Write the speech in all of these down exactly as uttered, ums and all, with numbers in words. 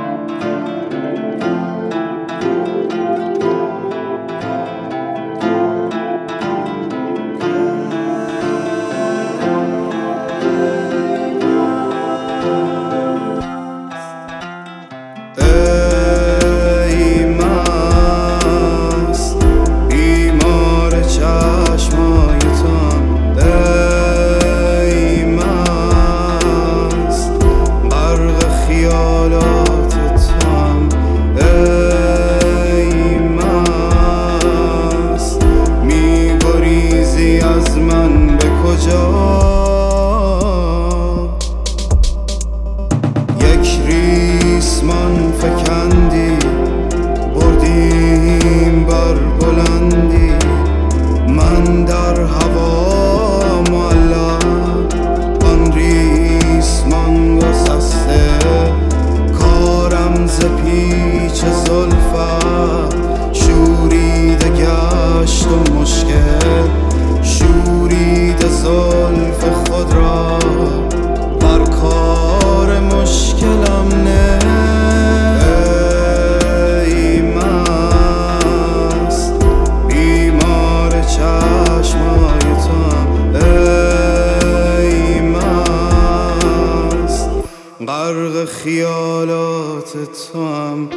غرق خیالات توام.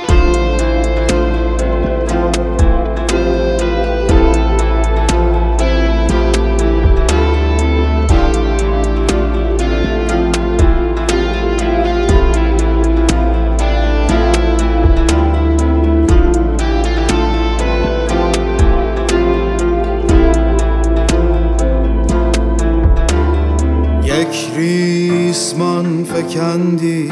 یک ریسمان فکندی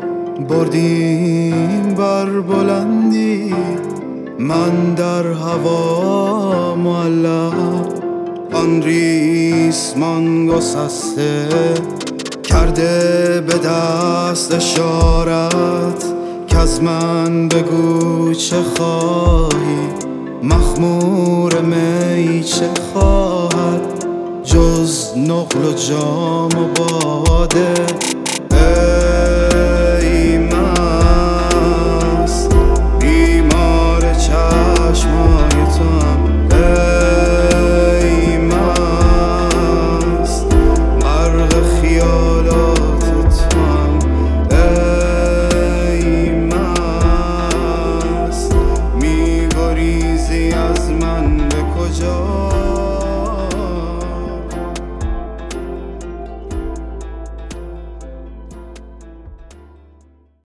بردیم بر بلندی، من در هوا معلق، آن ریسمان گسسته کرده به دست اشارت که از من بگو چه خواهی، مخمور می چه خواهد جز نقل و جام و باده.